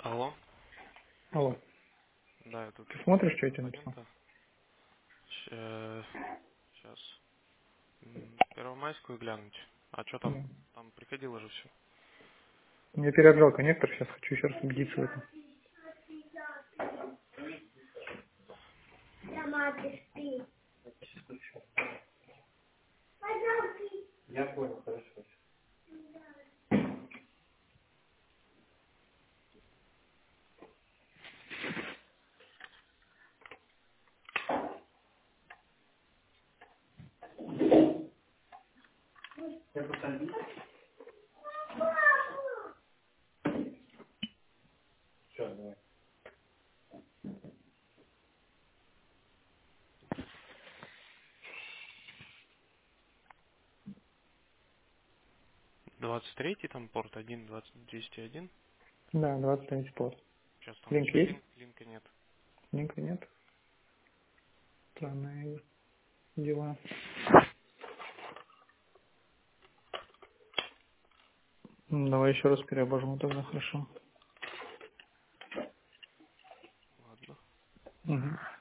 Алло. Алло, Да, я тут ты смотришь, что я тебе написал? абонента. Сейчас. Первомайскую глянуть. А что там? Да. Там приходило же все. Я переобрал коннектор, сейчас хочу еще раз убедиться в этом. Я понял, хорошо. 23 там порт 1, 201. Да, 23 пост. Сейчас там Линк еще есть? линка нет. Линка нет. Странные дела. Давай еще раз переобожму тогда, хорошо. Ладно. Угу.